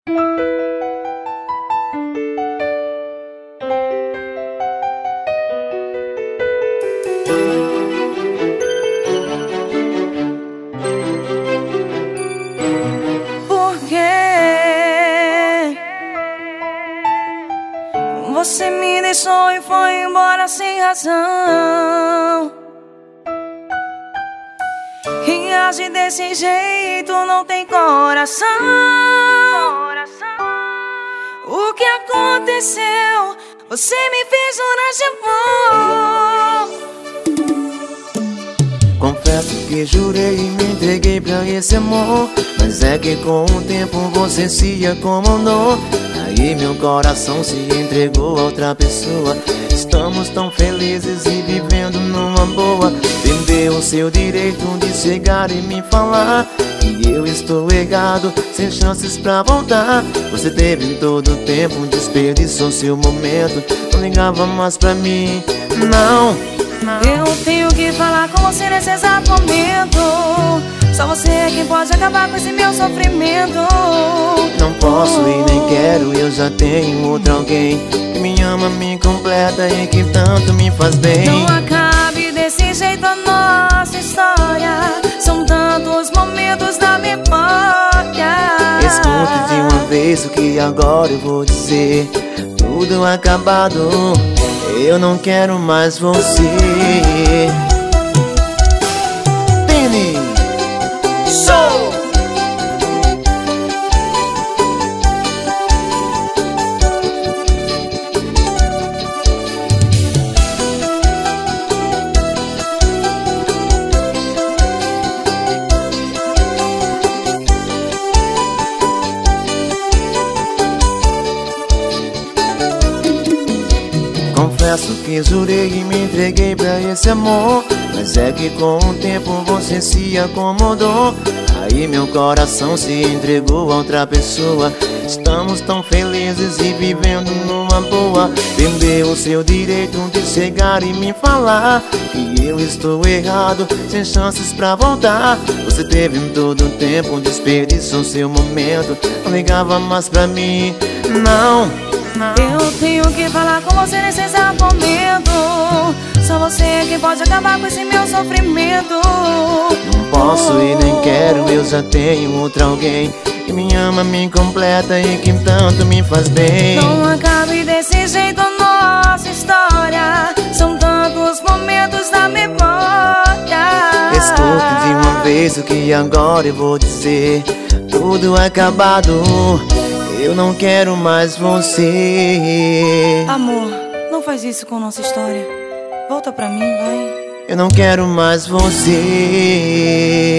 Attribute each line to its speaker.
Speaker 1: Você me deixou e foi embora sem razão. E age desse jeito, não tem coração. O que aconteceu? Você me fez jurar de amor.
Speaker 2: Confesso que jurei e me entreguei pra esse amor, mas é que com o tempo você se acomodou. Aí meu coração se entregou a outra pessoa. Estamos tão felizes e vivendo numa boa. Vendeu o seu direito de chegar e me falar que eu estou errado, sem chances pra voltar. Você teve em todo o tempo, desperdiçou seu momento. Não ligava mais pra mim, não.
Speaker 1: Eu tenho que falar com você nesse exato momento. Só você é quem pode acabar com esse meu sofrimento.
Speaker 2: Não posso e nem quero, eu já tenho outro alguém que me ama, me completa e que tanto me faz bem.
Speaker 1: Não acabe desse jeito a nossa história. São tantos momentos da memória.
Speaker 2: Escute de uma vez o que agora eu vou dizer. Tudo acabado, eu não quero mais você. Penny Show! Confesso que jurei e me entreguei pra esse amor, mas é que com o tempo você se acomodou. Aí meu coração se entregou a outra pessoa. Estamos tão felizes e vivendo numa boa. Vendeu o seu direito de chegar e me falar que eu estou errado, sem chances pra voltar. Você teve em todo o tempo, desperdiçou seu momento. Não ligava mais pra mim, não.
Speaker 1: Eu tenho que falar com você nesse exato momento. Só você é quem pode acabar com esse meu sofrimento.
Speaker 2: Não posso e nem quero, eu já tenho outro alguém que me ama, me completa e que tanto me faz bem.
Speaker 1: Não acabe desse jeito a nossa história. São tantos momentos da memória.
Speaker 2: Escute de uma vez o que agora eu vou dizer. Tudo acabado, eu não quero mais você.
Speaker 1: Amor, não faz isso com nossa história. Volta pra mim, vai.
Speaker 2: Eu não quero mais você.